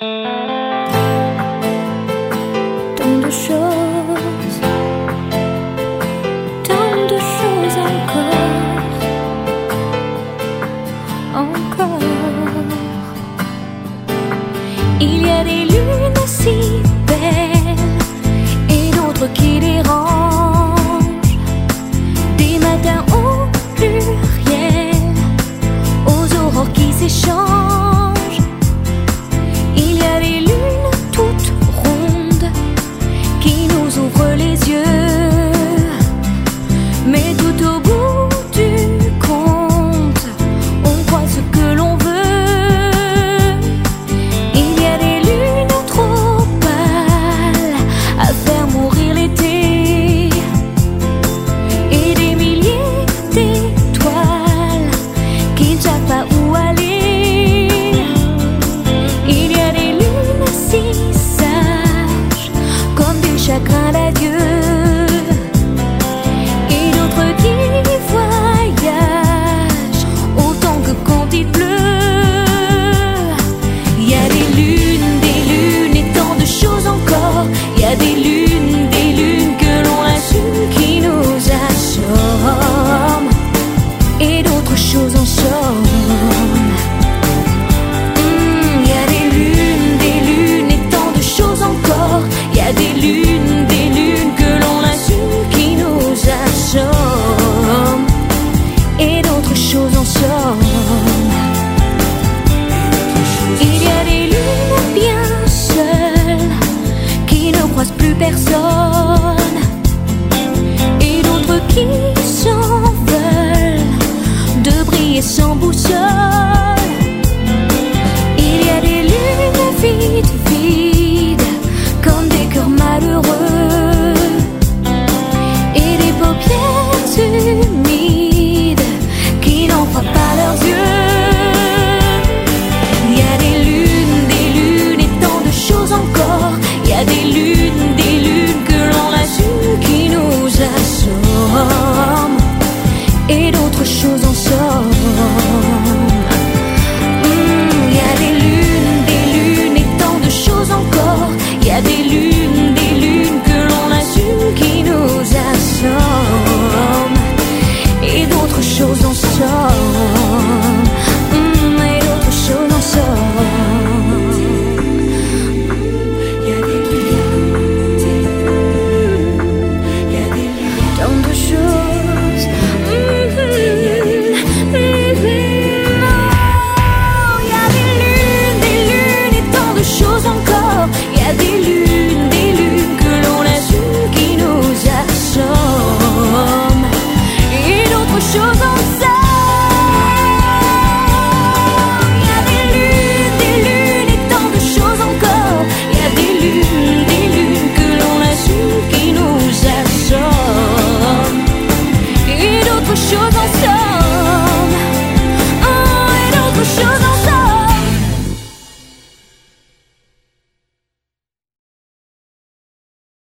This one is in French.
Tant de choses, tant de choses encore. Il y a des lunes si belles et d'autres qui dérangent, des matins au pluriel, aux aurores qui s'échangent. Il y a des lunes toutes rondes qui nous ouvrent les yeux, mais tout au bout du compte, on croit ce que l'on veut. Il y a des lunes trop pâles à faire mourir l'été, et des milliers d'étoiles qui ne savent pas où aller. Il y a des lunes si sages comme des chagrins d'adieu,